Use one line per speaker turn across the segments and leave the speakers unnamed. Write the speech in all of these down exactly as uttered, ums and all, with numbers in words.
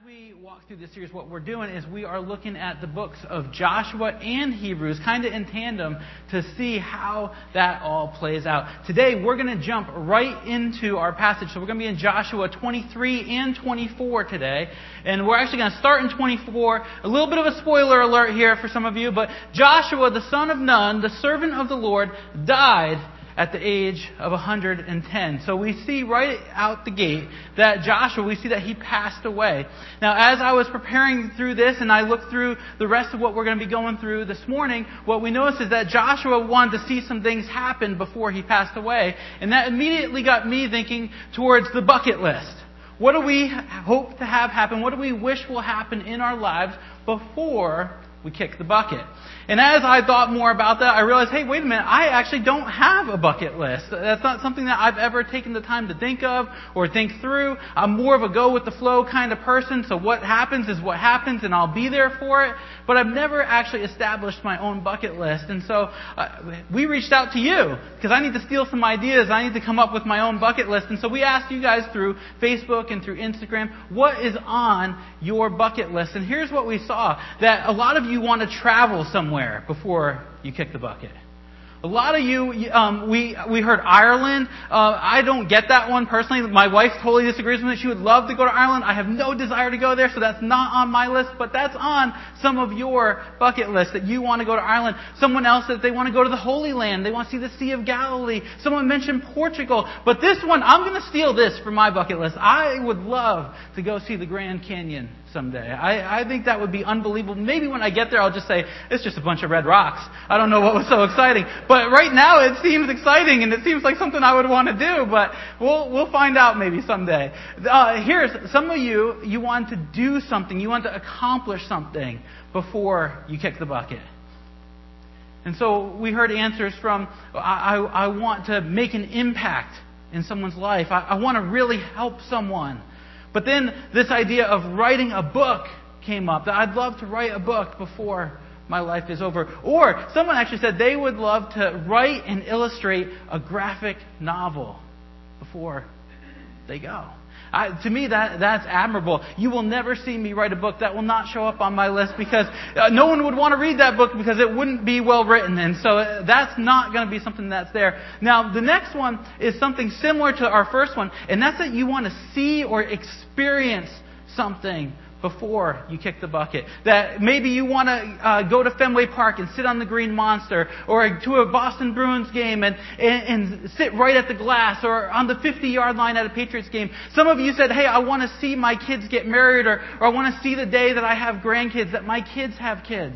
we walk through this series, what we're doing is we are looking at the books of Joshua and Hebrews, kind of in tandem, to see how that all plays out. Today, we're going to jump right into our passage. So we're going to be in Joshua twenty-three and twenty-four today. And we're actually going to start in twenty-four. A little bit of a spoiler alert here for some of you, but Joshua, the son of Nun, the servant of the Lord, died at the age of one hundred ten. So we see right out the gate that Joshua, we see that he passed away. Now, as I was preparing through this and I looked through the rest of what we're going to be going through this morning, what we noticed is that Joshua wanted to see some things happen before he passed away. And that immediately got me thinking towards the bucket list. What do we hope to have happen? What do we wish will happen in our lives before we kick the bucket? And as I thought more about that, I realized, hey, wait a minute, I actually don't have a bucket list. That's not something that I've ever taken the time to think of or think through. I'm more of a go-with-the-flow kind of person, so what happens is what happens, and I'll be there for it. But I've never actually established my own bucket list. And so uh, we reached out to you, because I need to steal some ideas. I need to come up with my own bucket list. And so we asked you guys through Facebook and through Instagram, what is on your bucket list? And here's what we saw, that a lot of you want to travel somewhere before you kick the bucket. A lot of you, um, we we heard Ireland. Uh, I don't get that one personally. My wife totally disagrees with me. She would love to go to Ireland. I have no desire to go there, so that's not on my list. But that's on some of your bucket list, that you want to go to Ireland. Someone else said they want to go to the Holy Land. They want to see the Sea of Galilee. Someone mentioned Portugal. But this one, I'm going to steal this for my bucket list. I would love to go see the Grand Canyon someday. I, I think that would be unbelievable. Maybe when I get there, I'll just say, it's just a bunch of red rocks. I don't know what was so exciting. But right now, it seems exciting, and it seems like something I would want to do. But we'll we'll find out maybe someday. Uh, here's some of you, you want to do something. You want to accomplish something before you kick the bucket. And so we heard answers from, I, I, I want to make an impact in someone's life. I, I want to really help someone. But then this idea of writing a book came up, that I'd love to write a book before my life is over. Or someone actually said they would love to write and illustrate a graphic novel before they go. I, to me, that that's admirable. You will never see me write a book that will not show up on my list, because uh, no one would want to read that book because it wouldn't be well written. And so uh, that's not going to be something that's there. Now, the next one is something similar to our first one, and that's that you want to see or experience something before you kick the bucket. That maybe you want to uh, go to Fenway Park and sit on the Green Monster, or to a Boston Bruins game and, and, and sit right at the glass, or on the fifty-yard line at a Patriots game. Some of you said, hey, I want to see my kids get married, or, or I want to see the day that I have grandkids, that my kids have kids.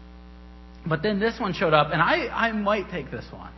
But then this one showed up, and I, I might take this one.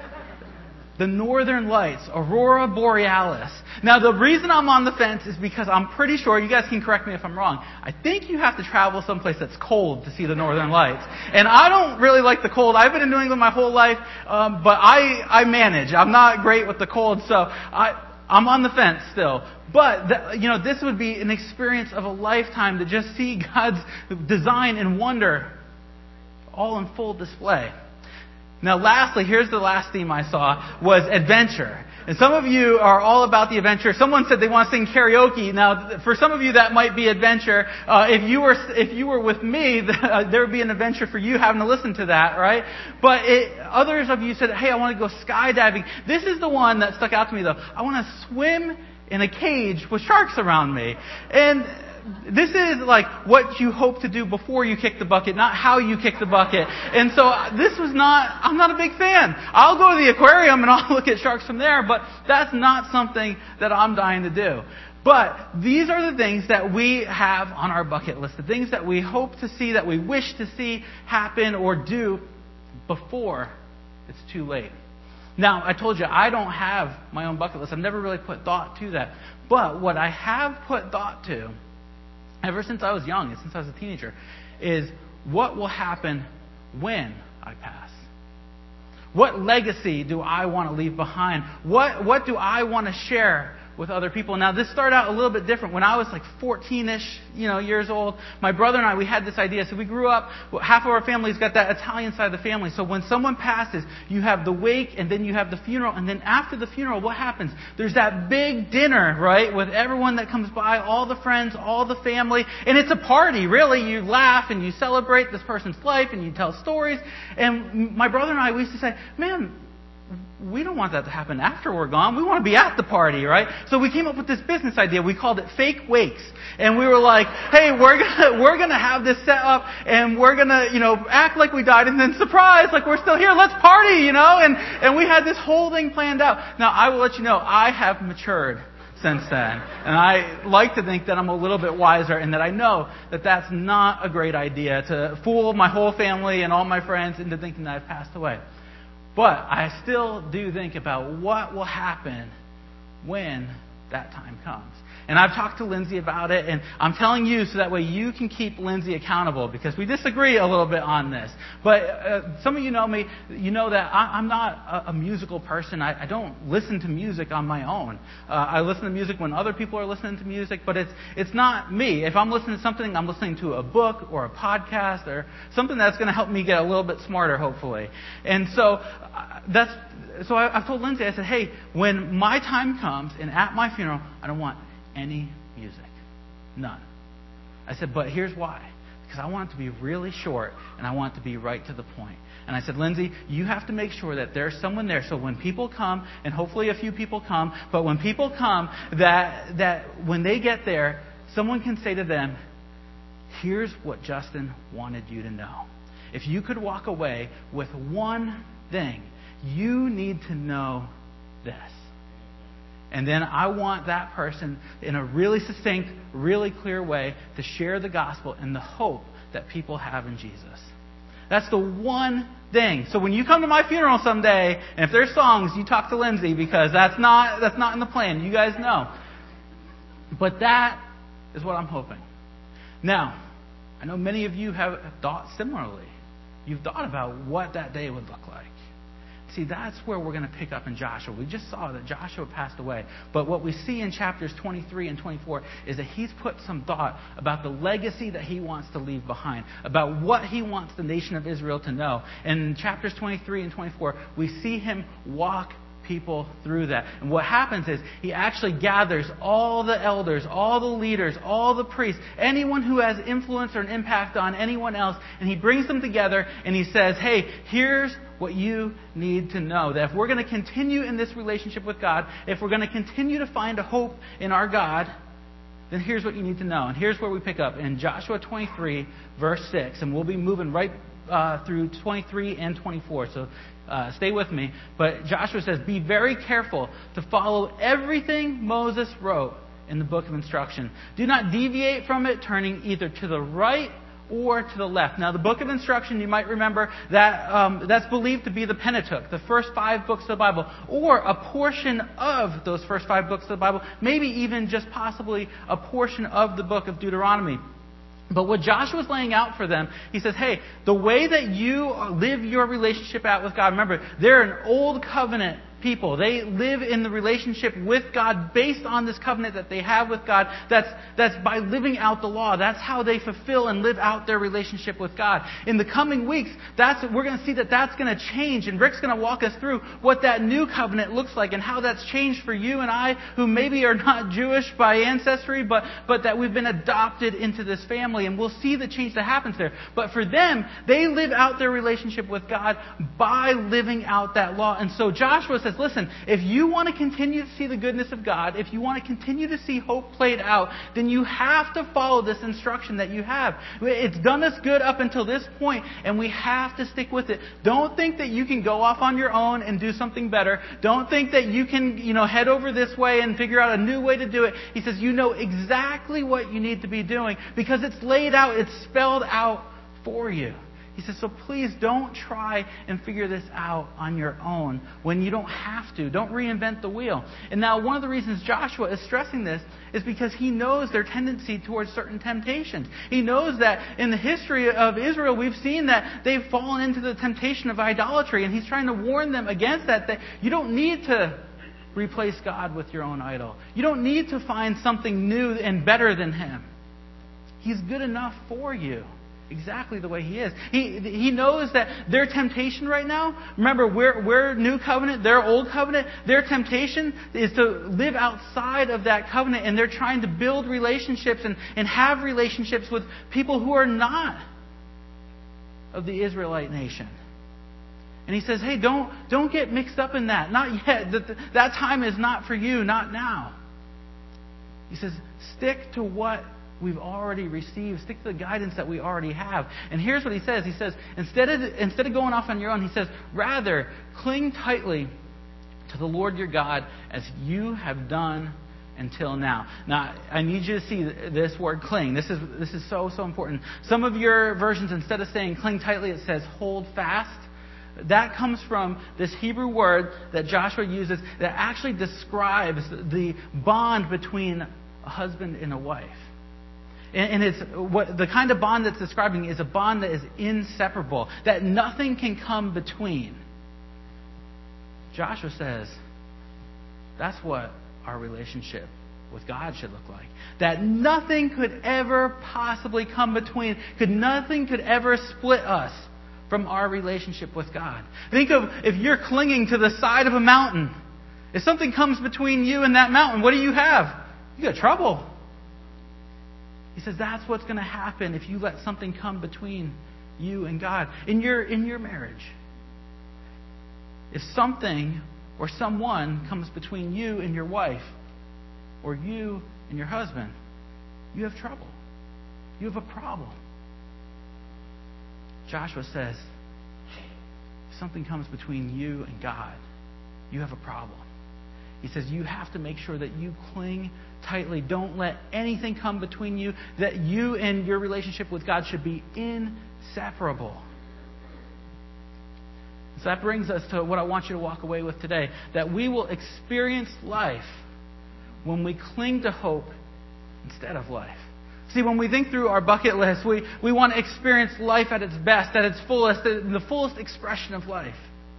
The Northern Lights, Aurora Borealis. Now, the reason I'm on the fence is because I'm pretty sure, you guys can correct me if I'm wrong, I think you have to travel someplace that's cold to see the Northern Lights. And I don't really like the cold. I've been in New England my whole life, um, but I, I manage. I'm not great with the cold, so I, I'm on the fence still. But, the, you know, this would be an experience of a lifetime to just see God's design and wonder all in full display. Now, lastly, here's the last theme I saw, was adventure. And some of you are all about the adventure. Someone said they want to sing karaoke. Now, for some of you, that might be adventure. Uh, if you were if you were with me, uh, there would be an adventure for you having to listen to that, right? But it, others of you said, hey, I want to go skydiving. This is the one that stuck out to me, though. I want to swim in a cage with sharks around me. And this is like what you hope to do before you kick the bucket, not how you kick the bucket. And so this was not, I'm not a big fan. I'll go to the aquarium and I'll look at sharks from there, but that's not something that I'm dying to do. But these are the things that we have on our bucket list, the things that we hope to see, that we wish to see happen or do before it's too late. Now, I told you, I don't have my own bucket list. I've never really put thought to that. But what I have put thought to, ever since I was young, and since I was a teenager, is what will happen when I pass? What legacy do I want to leave behind? What, what do I want to share with other people. Now, this started out a little bit different. When I was like fourteen-ish, you know, years old, my brother and I, we had this idea. So we grew up, half of our family's got that Italian side of the family. So when someone passes, you have the wake, and then you have the funeral. And then after the funeral, what happens? There's that big dinner, right, with everyone that comes by, all the friends, all the family. And it's a party, really. You laugh and you celebrate this person's life and you tell stories. And my brother and I, we used to say, man, we don't want that to happen after we're gone. We want to be at the party, right? So we came up with this business idea. We called it Fake Wakes. And we were like, hey, we're gonna, we're gonna have this set up and we're gonna, you know, act like we died and then surprise, like we're still here. Let's party, you know? And, and we had this whole thing planned out. Now, I will let you know, I have matured since then. And I like to think that I'm a little bit wiser and that I know that that's not a great idea to fool my whole family and all my friends into thinking that I've passed away. But I still do think about what will happen when that time comes. And I've talked to Lindsay about it, and I'm telling you so that way you can keep Lindsay accountable, because we disagree a little bit on this. But uh, some of you know me, you know that I, I'm not a, a musical person. I, I don't listen to music on my own. Uh, I listen to music when other people are listening to music, but it's it's not me. If I'm listening to something, I'm listening to a book or a podcast or something that's going to help me get a little bit smarter, hopefully. And so uh, that's so I, I've told Lindsay, I said, hey, when my time comes and at my funeral, I don't want any music. None. I said, but here's why. Because I want it to be really short and I want it to be right to the point. And I said, Lindsay, you have to make sure that there's someone there. So when people come, and hopefully a few people come, but when people come, that that when they get there, someone can say to them, here's what Justin wanted you to know. If you could walk away with one thing, you need to know this. And then I want that person in a really succinct, really clear way to share the gospel and the hope that people have in Jesus. That's the one thing. So when you come to my funeral someday, and if there's songs, you talk to Lindsay, because that's not that's not in the plan. You guys know. But that is what I'm hoping. Now, I know many of you have thought similarly. You've thought about what that day would look like. See, that's where we're going to pick up in Joshua. We just saw that Joshua passed away. But what we see in chapters twenty-three and twenty-four is that he's put some thought about the legacy that he wants to leave behind, about what he wants the nation of Israel to know. And in chapters twenty-three and twenty-four, we see him walk people through that. And what happens is he actually gathers all the elders, all the leaders, all the priests, anyone who has influence or an impact on anyone else, and he brings them together and he says, hey, here's what you need to know. That if we're going to continue in this relationship with God, if we're going to continue to find a hope in our God, then here's what you need to know. And here's where we pick up in Joshua twenty-three, verse six. And we'll be moving right uh, through twenty-three and twenty-four. So uh, stay with me. But Joshua says, be very careful to follow everything Moses wrote in the book of instruction. Do not deviate from it, turning either to the right or to the left. Now, the book of instruction, you might remember, that um, that's believed to be the Pentateuch, the first five books of the Bible, or a portion of those first five books of the Bible, maybe even just possibly a portion of the book of Deuteronomy. But what Joshua's laying out for them, he says, hey, the way that you live your relationship out with God, remember, they're an old covenant people. They live in the relationship with God based on this covenant that they have with God. That's, that's by living out the law. That's how they fulfill and live out their relationship with God. In the coming weeks, that's we're going to see that that's going to change. And Rick's going to walk us through what that new covenant looks like and how that's changed for you and I, who maybe are not Jewish by ancestry, but, but that we've been adopted into this family. And we'll see the change that happens there. But for them, they live out their relationship with God by living out that law. And so Joshua says, listen, if you want to continue to see the goodness of God, if you want to continue to see hope played out, then you have to follow this instruction that you have. It's done us good up until this point, and we have to stick with it. Don't think that you can go off on your own and do something better. Don't think that you can, you know, head over this way and figure out a new way to do it. He says you know exactly what you need to be doing because it's laid out, it's spelled out for you. He says, so please don't try and figure this out on your own when you don't have to. Don't reinvent the wheel. And now one of the reasons Joshua is stressing this is because he knows their tendency towards certain temptations. He knows that in the history of Israel, we've seen that they've fallen into the temptation of idolatry. And he's trying to warn them against that, that you don't need to replace God with your own idol. You don't need to find something new and better than Him. He's good enough for you, exactly the way He is. He He knows that their temptation right now, remember, we're, we're New Covenant, they're Old Covenant. Their temptation is to live outside of that covenant, and they're trying to build relationships and, and have relationships with people who are not of the Israelite nation. And He says, hey, don't, don't get mixed up in that. Not yet. That, that time is not for you, not now. He says, stick to what we've already received. Stick to the guidance that we already have. And here's what He says. He says, instead of, instead of going off on your own, He says, rather, cling tightly to the Lord your God as you have done until now. Now, I need you to see this word cling. This is this is so, so important. Some of your versions, instead of saying cling tightly, it says hold fast. That comes from this Hebrew word that Joshua uses that actually describes the bond between a husband and a wife. And it's what the kind of bond that's describing is a bond that is inseparable, that nothing can come between. Joshua says that's what our relationship with God should look like. That nothing could ever possibly come between, could nothing could ever split us from our relationship with God. Think of if you're clinging to the side of a mountain. If something comes between you and that mountain, what do you have? You got trouble. He says that's what's going to happen if you let something come between you and God in your in your marriage. If something or someone comes between you and your wife, or you and your husband, you have trouble. You have a problem. Joshua says, if something comes between you and God, you have a problem. He says you have to make sure that you cling tightly. Don't let anything come between you. That you and your relationship with God should be inseparable. So that brings us to what I want you to walk away with today. That we will experience life when we cling to hope instead of life. See, when we think through our bucket list, we, we want to experience life at its best, at its fullest, the fullest expression of life.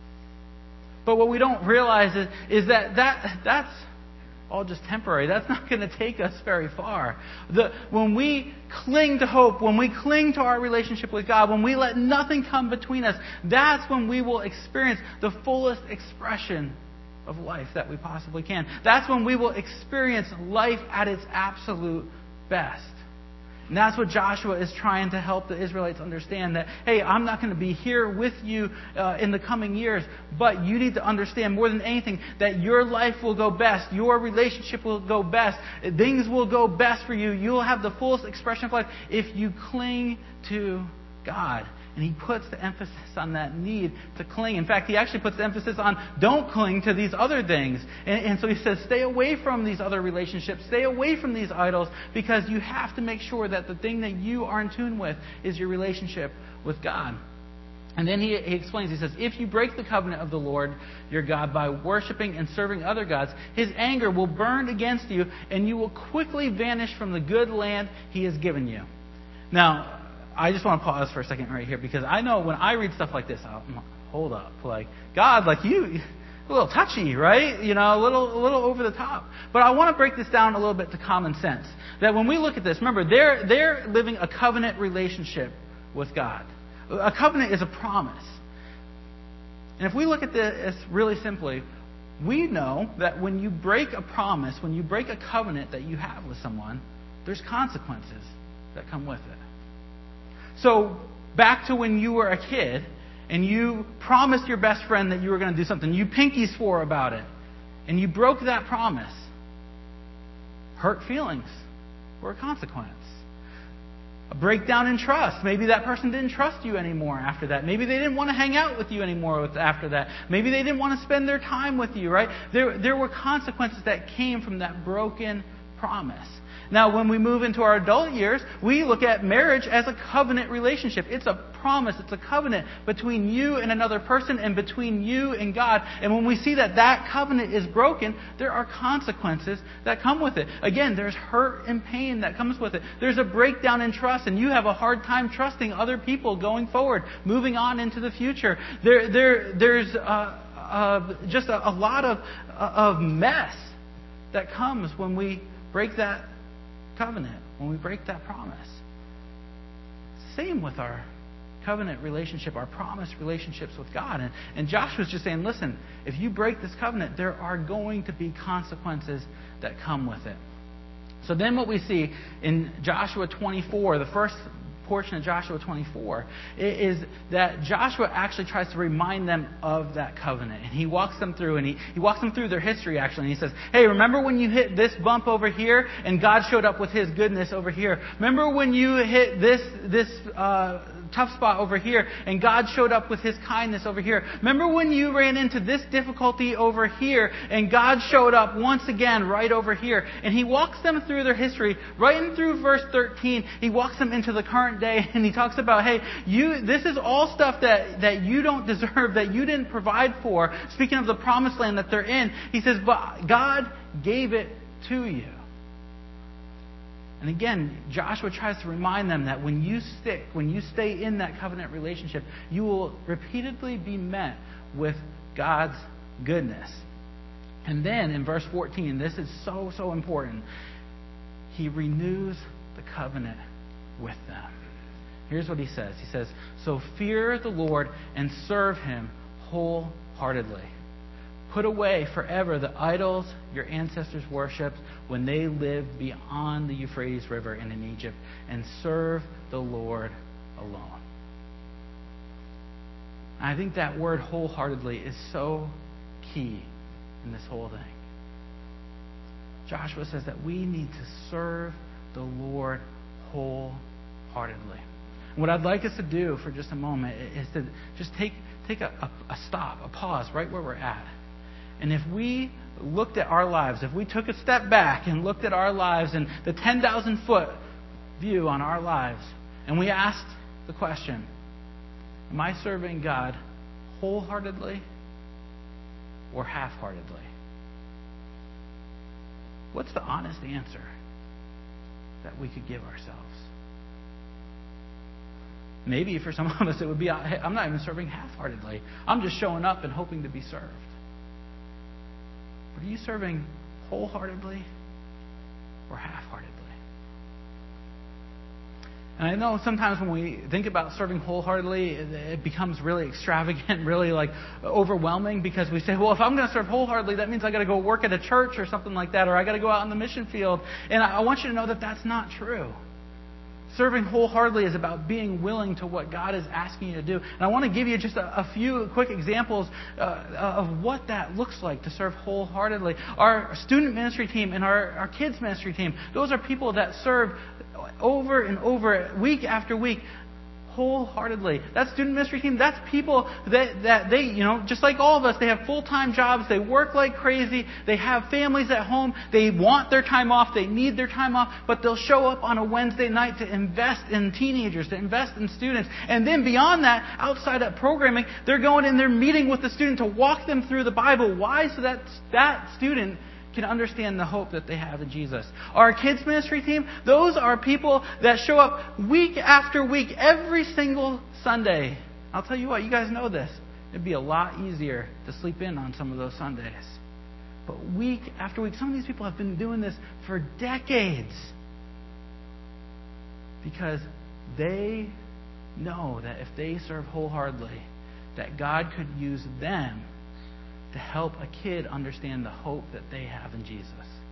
But what we don't realize is, is that, that that's all just temporary. That's not going to take us very far. The, when we cling to hope, when we cling to our relationship with God, when we let nothing come between us, that's when we will experience the fullest expression of life that we possibly can. That's when we will experience life at its absolute best. And that's what Joshua is trying to help the Israelites understand, that, hey, I'm not going to be here with you uh, in the coming years, but you need to understand more than anything that your life will go best, your relationship will go best, things will go best for you. You'll have the fullest expression of life if you cling to God. And he puts the emphasis on that need to cling. In fact, he actually puts the emphasis on don't cling to these other things. And, and so he says, stay away from these other relationships. Stay away from these idols, because you have to make sure that the thing that you are in tune with is your relationship with God. And then he, he explains, he says, if you break the covenant of the Lord your God by worshiping and serving other gods, His anger will burn against you, and you will quickly vanish from the good land He has given you. Now, I just want to pause for a second right here, because I know when I read stuff like this, I'll hold up, like God, like you, a little touchy, right? You know, a little, a little over the top. But I want to break this down a little bit to common sense. That when we look at this, remember, they're they're living a covenant relationship with God. A covenant is a promise. And if we look at this really simply, we know that when you break a promise, when you break a covenant that you have with someone, there's consequences that come with it. So, back to when you were a kid, and you promised your best friend that you were going to do something. You pinky swore about it. And you broke that promise. Hurt feelings were a consequence. A breakdown in trust. Maybe that person didn't trust you anymore after that. Maybe they didn't want to hang out with you anymore after that. Maybe they didn't want to spend their time with you, right? There, there were consequences that came from that broken promise. Now, when we move into our adult years, we look at marriage as a covenant relationship. It's a promise. It's a covenant between you and another person, and between you and God. And when we see that that covenant is broken, there are consequences that come with it. Again, there's hurt and pain that comes with it. There's a breakdown in trust, and you have a hard time trusting other people going forward, moving on into the future. There, there, there's uh, of just a, a lot of, of mess that comes when we break that covenant, when we break that promise. Same with our covenant relationship, our promise relationships with God. And, and Joshua's just saying, listen, if you break this covenant, there are going to be consequences that come with it. So then what we see in Joshua twenty-four, the first portion of Joshua twenty-four, is that Joshua actually tries to remind them of that covenant. And he walks them through, and he, he walks them through their history, actually. And he says, hey, remember when you hit this bump over here and God showed up with His goodness over here? Remember when you hit this, this uh, tough spot over here and God showed up with His kindness over here? Remember when you ran into this difficulty over here and God showed up once again right over here? And he walks them through their history. Right in through verse thirteen, he walks them into the current day, and he talks about, hey, you, this is all stuff that, that you don't deserve, that you didn't provide for. Speaking of the promised land that they're in, he says, but God gave it to you. And again, Joshua tries to remind them that when you stick, when you stay in that covenant relationship, you will repeatedly be met with God's goodness. And then in verse fourteen, this is so, so important. He renews the covenant with them. Here's what he says. He says, so fear the Lord and serve Him wholeheartedly. Put away forever the idols your ancestors worshipped when they lived beyond the Euphrates River and in Egypt, and serve the Lord alone. I think that word wholeheartedly is so key in this whole thing. Joshua says that we need to serve the Lord wholeheartedly. What I'd like us to do for just a moment is to just take, take a, a, a stop, a pause right where we're at. And if we looked at our lives, if we took a step back and looked at our lives and the ten thousand foot view on our lives, and we asked the question, am I serving God wholeheartedly or half-heartedly? What's the honest answer that we could give ourselves? Maybe for some of us it would be, I'm not even serving half-heartedly. I'm just showing up and hoping to be served. But are you serving wholeheartedly or half-heartedly? And I know sometimes when we think about serving wholeheartedly, it becomes really extravagant, really like overwhelming, because we say, well, if I'm going to serve wholeheartedly, that means I got to go work at a church or something like that, or I got to go out in the mission field. And I want you to know that that's not true. Serving wholeheartedly is about being willing to what God is asking you to do. And I want to give you just a, a few quick examples uh, of what that looks like to serve wholeheartedly. Our student ministry team and our, our kids ministry team, those are people that serve over and over, week after week, wholeheartedly. That student ministry team, that's people that, that they, you know, just like all of us, they have full-time jobs, they work like crazy, they have families at home, they want their time off, they need their time off, but they'll show up on a Wednesday night to invest in teenagers, to invest in students. And then beyond that, outside of programming, they're going and they're meeting with the student to walk them through the Bible. Why? So that that student can understand the hope that they have in Jesus. Our kids ministry team, those are people that show up week after week, every single Sunday. I'll tell you what, you guys know this. It'd be a lot easier to sleep in on some of those Sundays. But week after week, some of these people have been doing this for decades. Because they know that if they serve wholeheartedly, that God could use them to help a kid understand the hope that they have in Jesus.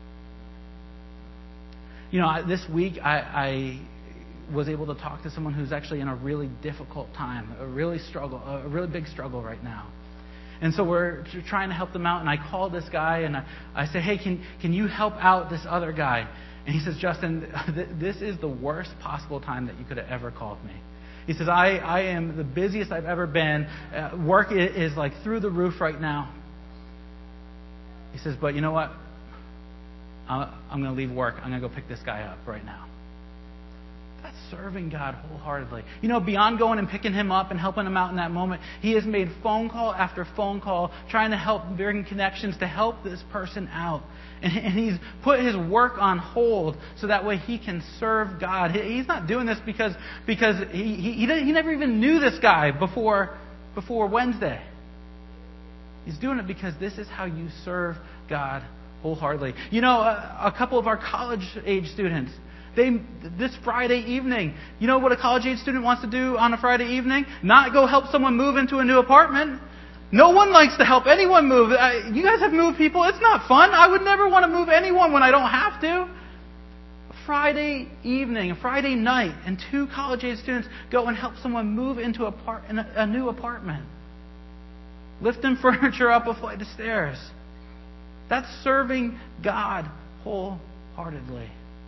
You know, I, this week I, I was able to talk to someone who's actually in a really difficult time, a really struggle, a really big struggle right now. And so we're trying to help them out. And I called this guy and I, I said, hey, can can you help out this other guy? And he says, Justin, this is the worst possible time that you could have ever called me. He says, I, I am the busiest I've ever been. Uh, work is, is like through the roof right now. He says, but you know what? I'm going to leave work. I'm going to go pick this guy up right now. That's serving God wholeheartedly. You know, beyond going and picking him up and helping him out in that moment, he has made phone call after phone call trying to help, bring connections to help this person out. And, and he's put his work on hold so that way he can serve God. He, he's not doing this because, because he, he, he, he never even knew this guy before, before Wednesday. He's doing it because this is how you serve God wholeheartedly. You know, a, a couple of our college-age students, they this Friday evening, you know what a college-age student wants to do on a Friday evening? Not go help someone move into a new apartment. No one likes to help anyone move. Uh, you guys have moved people. It's not fun. I would never want to move anyone when I don't have to. A Friday evening, a Friday night, and two college-age students go and help someone move into a, par- in a, a new apartment. Lifting furniture up a flight of stairs. That's serving God wholeheartedly.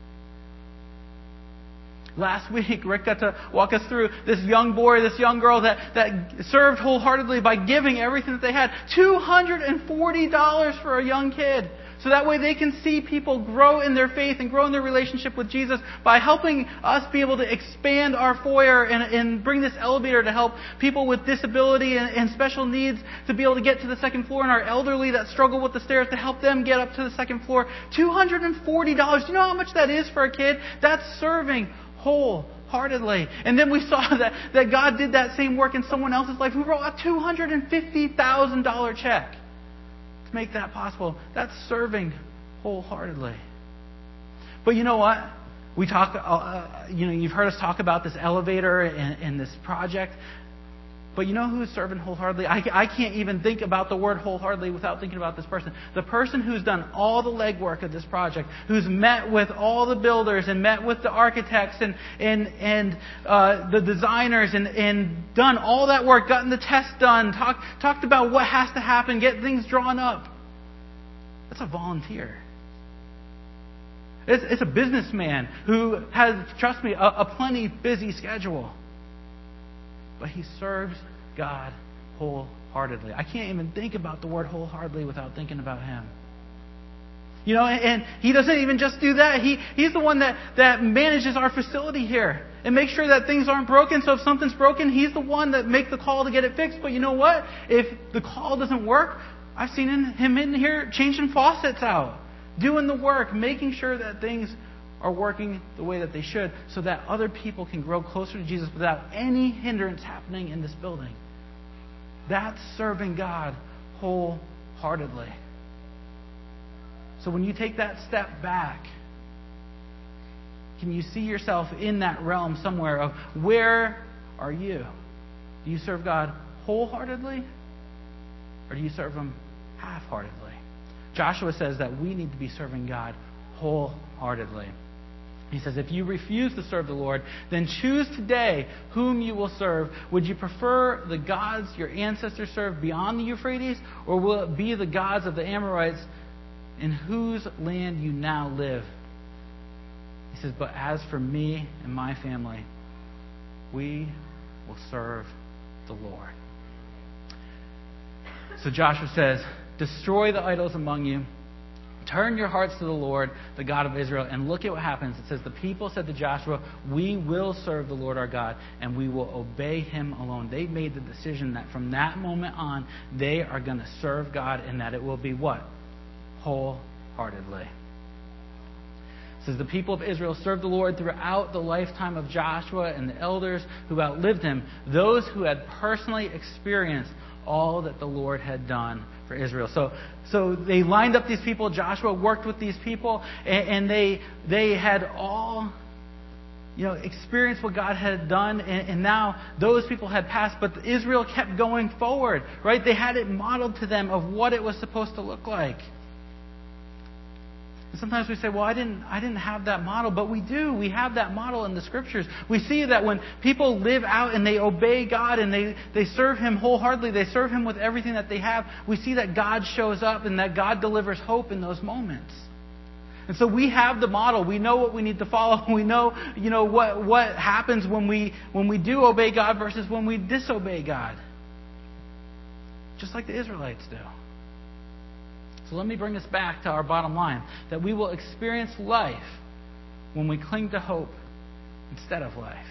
Last week, Rick got to walk us through this young boy, this young girl that, that served wholeheartedly by giving everything that they had. two hundred forty dollars for a young kid. So that way they can see people grow in their faith and grow in their relationship with Jesus by helping us be able to expand our foyer and, and bring this elevator to help people with disability and, and special needs to be able to get to the second floor, and our elderly that struggle with the stairs to help them get up to the second floor. two hundred forty dollars. Do you know how much that is for a kid? That's serving wholeheartedly. And then we saw that, that God did that same work in someone else's life who wrote a two hundred fifty thousand dollars check to make that possible. That's serving wholeheartedly. But you know what? We talk, uh, you know, you've heard us talk about this elevator and, and this project. But you know who's serving wholeheartedly? I, I can't even think about the word wholeheartedly without thinking about this person. The person who's done all the legwork of this project, who's met with all the builders and met with the architects and and and uh, the designers and, and done all that work, gotten the test done, talk, talked about what has to happen, get things drawn up. That's a volunteer. It's, it's a businessman who has, trust me, a, a plenty busy schedule. But he serves God wholeheartedly. I can't even think about the word wholeheartedly without thinking about him. You know, and, and he doesn't even just do that. He He's the one that, that manages our facility here and makes sure that things aren't broken. So if something's broken, he's the one that makes the call to get it fixed. But you know what? If the call doesn't work, I've seen him in here changing faucets out, doing the work, making sure that things are working the way that they should so that other people can grow closer to Jesus without any hindrance happening in this building. That's serving God wholeheartedly. So when you take that step back, can you see yourself in that realm somewhere of where are you? Do you serve God wholeheartedly? Or do you serve Him half-heartedly? Joshua says that we need to be serving God wholeheartedly. He says, if you refuse to serve the Lord, then choose today whom you will serve. Would you prefer the gods your ancestors served beyond the Euphrates, or will it be the gods of the Amorites in whose land you now live? He says, but as for me and my family, we will serve the Lord. So Joshua says, destroy the idols among you. Turn your hearts to the Lord, the God of Israel, and look at what happens. It says, the people said to Joshua, we will serve the Lord our God, and we will obey Him alone. They made the decision that from that moment on, they are going to serve God, and that it will be what? Wholeheartedly. It says, the people of Israel served the Lord throughout the lifetime of Joshua and the elders who outlived him, those who had personally experienced all that the Lord had done for Israel. So, so they lined up these people. Joshua worked with these people, and, and they they had all, you know, experienced what God had done, and, and now those people had passed, but Israel kept going forward. Right? They had it modeled to them of what it was supposed to look like. And sometimes we say, well, I didn't I didn't have that model, but we do. We have that model in the Scriptures. We see that when people live out and they obey God and they, they serve Him wholeheartedly, they serve Him with everything that they have, we see that God shows up and that God delivers hope in those moments. And so we have the model. We know what we need to follow. We know, you know, what, what happens when we when we do obey God versus when we disobey God. Just like the Israelites do. So let me bring us back to our bottom line, that we will experience life when we cling to hope instead of life.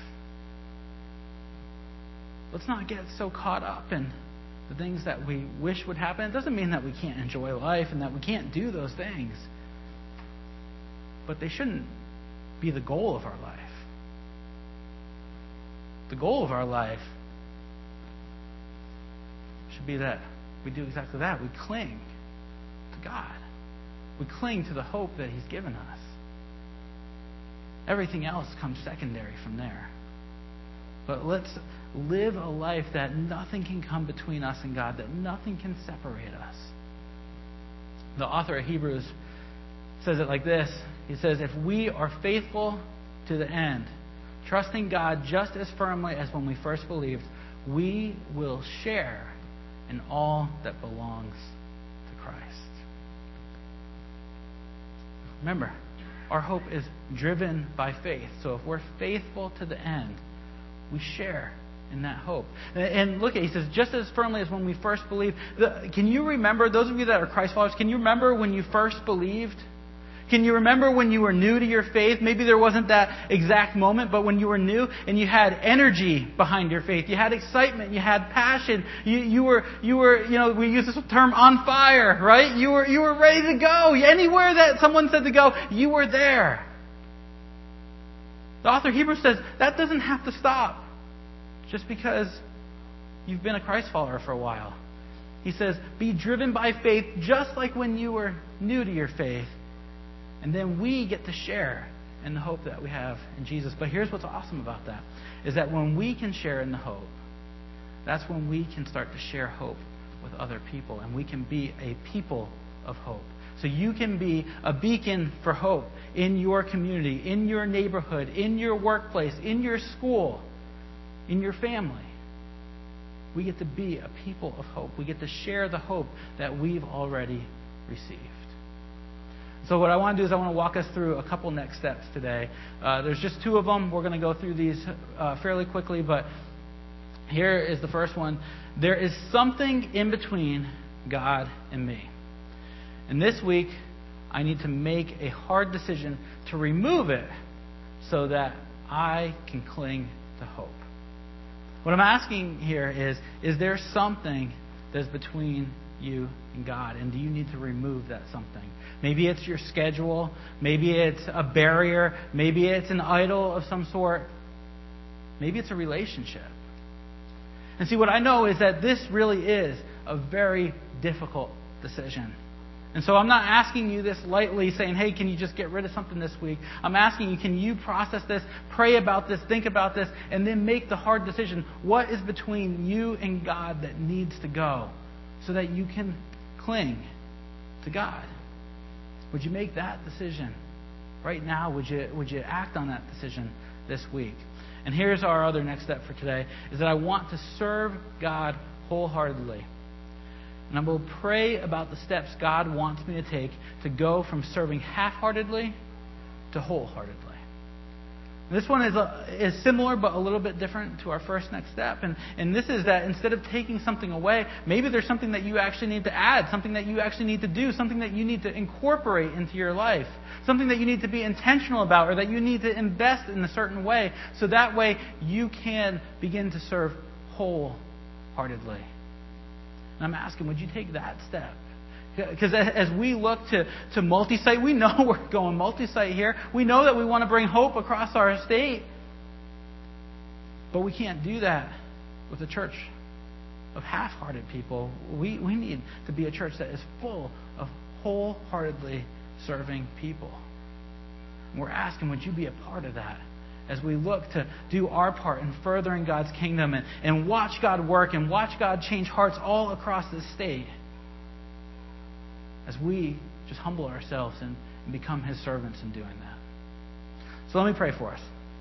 Let's not get so caught up in the things that we wish would happen. It doesn't mean that we can't enjoy life and that we can't do those things. But they shouldn't be the goal of our life. The goal of our life should be that we do exactly that. We cling to God. We cling to the hope that He's given us. Everything else comes secondary from there. But let's live a life that nothing can come between us and God, that nothing can separate us. The author of Hebrews says it like this. He says, if we are faithful to the end, trusting God just as firmly as when we first believed, we will share in all that belongs to Christ. Remember, our hope is driven by faith. So if we're faithful to the end, we share in that hope. And look at, he says, just as firmly as when we first believed. The, can you remember, those of you that are Christ followers, can you remember when you first believed? Can you remember when you were new to your faith? Maybe there wasn't that exact moment, but when you were new and you had energy behind your faith, you had excitement, you had passion, you, you were, you were, you know, we use this term on fire, right? You were, you were ready to go. Anywhere that someone said to go, you were there. The author of Hebrews says that doesn't have to stop just because you've been a Christ follower for a while. He says, be driven by faith just like when you were new to your faith. And then we get to share in the hope that we have in Jesus. But here's what's awesome about that, is that when we can share in the hope, that's when we can start to share hope with other people. And we can be a people of hope. So you can be a beacon for hope in your community, in your neighborhood, in your workplace, in your school, in your family. We get to be a people of hope. We get to share the hope that we've already received. So what I want to do is I want to walk us through a couple next steps today. Uh, there's just two of them. We're going to go through these uh, fairly quickly, but here is the first one. There is something in between God and me. And this week, I need to make a hard decision to remove it so that I can cling to hope. What I'm asking here is, is there something that's between you and God? And do you need to remove that something? Maybe it's your schedule. Maybe it's a barrier. Maybe it's an idol of some sort. Maybe it's a relationship. And see, what I know is that this really is a very difficult decision. And so I'm not asking you this lightly, saying, hey, can you just get rid of something this week? I'm asking you, can you process this, pray about this, think about this, and then make the hard decision? What is between you and God that needs to go so that you can cling to God? Would you make that decision right now? Would you, would you act on that decision this week? And here's our other next step for today, is that I want to serve God wholeheartedly. And I will pray about the steps God wants me to take to go from serving half-heartedly to wholeheartedly. This one is a, is similar but a little bit different to our first next step. And, and this is that instead of taking something away, maybe there's something that you actually need to add, something that you actually need to do, something that you need to incorporate into your life, something that you need to be intentional about or that you need to invest in a certain way so that way you can begin to serve wholeheartedly. And I'm asking, would you take that step? Because as we look to, to multi-site, we know we're going multi-site here. We know that we want to bring hope across our state. But we can't do that with a church of half-hearted people. We, we need to be a church that is full of wholeheartedly serving people. And we're asking, would you be a part of that? As we look to do our part in furthering God's kingdom and, and watch God work and watch God change hearts all across this state. As we just humble ourselves and, and become His servants in doing that. So let me pray for us.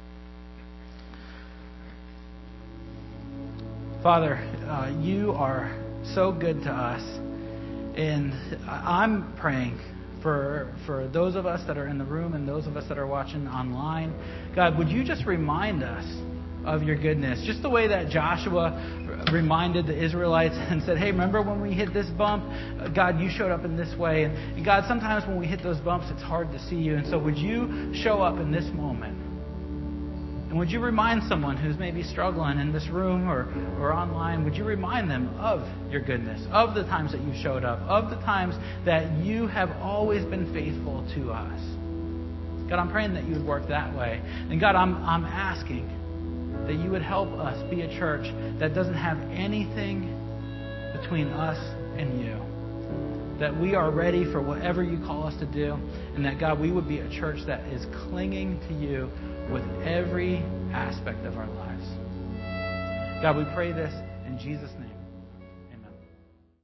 Father, uh, you are so good to us. And I'm praying For, for those of us that are in the room and those of us that are watching online. God, would you just remind us of your goodness? Just the way that Joshua reminded the Israelites and said, hey, remember when we hit this bump? God, you showed up in this way. And God, sometimes when we hit those bumps, it's hard to see you. And so would you show up in this moment? And would you remind someone who's maybe struggling in this room or, or online, would you remind them of your goodness, of the times that you showed up, of the times that you have always been faithful to us? God, I'm praying that you would work that way. And God, I'm, I'm asking that you would help us be a church that doesn't have anything between us in you. That we are ready for whatever you call us to do. And that, God, we would be a church that is clinging to you with every aspect of our lives. God, we pray this in Jesus' name.